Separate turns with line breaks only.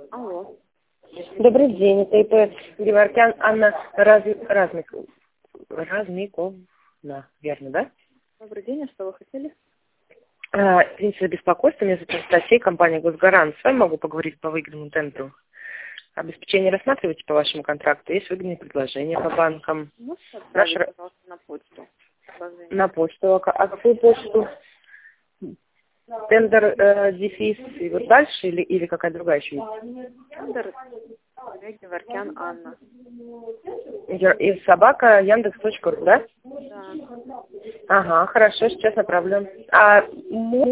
Алло.
Добрый день, это ИП Геворкян Анна Размиковна, верно, да?
Добрый день, а что вы хотели?
Извините за беспокойство, меня зовут Анастасия, компания «Госгарант». С вами могу поговорить по выигранному тендеру. Обеспечение рассматриваете по вашему контракту? Есть выгодные предложения по банкам?
Можете отправить, пожалуйста, на почту?
На почту. А какую почту? Тендер, дефис и вот дальше или какая другая еще есть?
Тендер Геворкян Анна.
И собака Яндекс.ру, да?
Да.
Ага, хорошо, сейчас направлю.